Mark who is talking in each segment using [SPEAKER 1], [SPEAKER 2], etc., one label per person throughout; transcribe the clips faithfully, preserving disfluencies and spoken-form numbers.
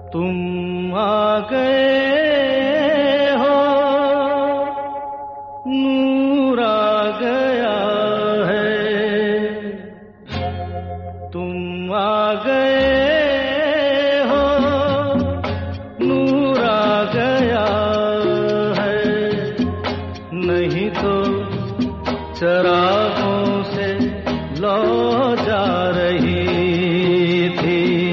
[SPEAKER 1] तुम आ गए हो, नूर आ गया है। तुम आ गए हो, नूर आ गया है। नहीं तो चरागों से लौ जा रही थी।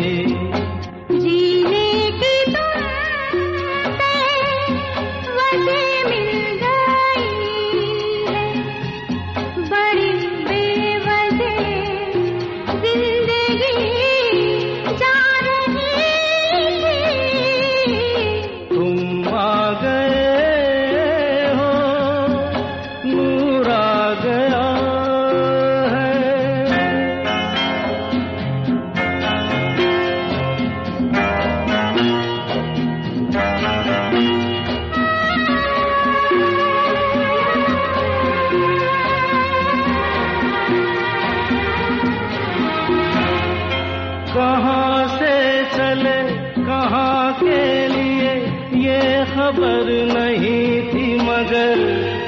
[SPEAKER 1] कहाँ से चले कहाँ के लिए ये खबर नहीं थी, मगर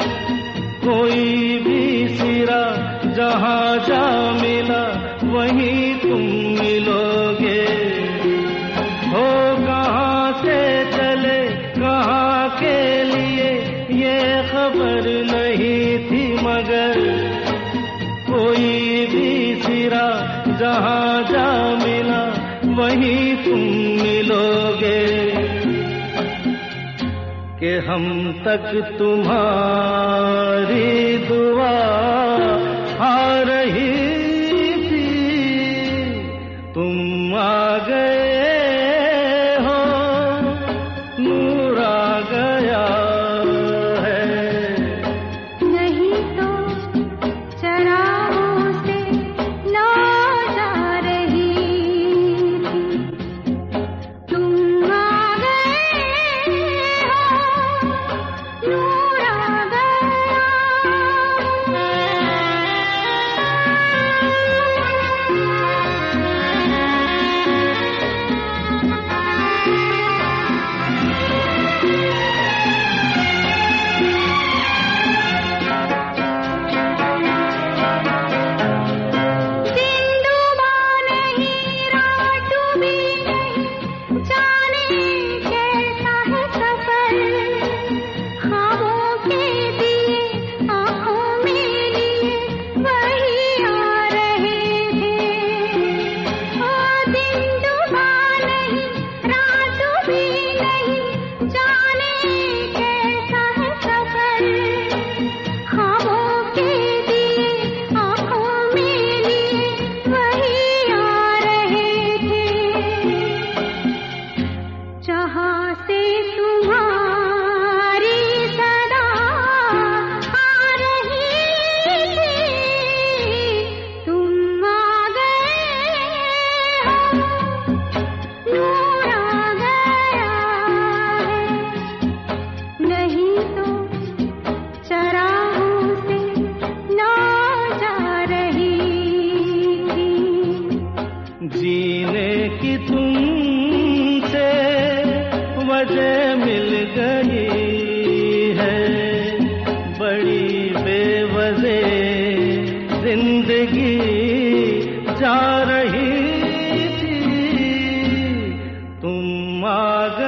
[SPEAKER 1] कोई भी सिरा जहाँ जा मिला वहीं तुम मिलोगे। हो कहाँ से चले कहाँ के लिए ये खबर नहीं थी, मगर कोई भी सिरा जहाँ जा मिला वहीं तुम मिलोगे। कि हम तक तुम्हारी दुआ आ रही थी। तुम आ गए हो, नूर आ गया है।
[SPEAKER 2] नहीं तो चरागों से लौ जा रही थी। तुम आ गए हो, नूर आ गया। जहाँ से तुम्हारी सदा आ रही थी। तुम आ गए हो, नूर आ गया है। नहीं तो चरागों से लौ जा रही थी।
[SPEAKER 1] जीने की तुमसे वजह मिल गई है, बड़ी बेवजह जिंदगी जा रही थी। तुम आ गए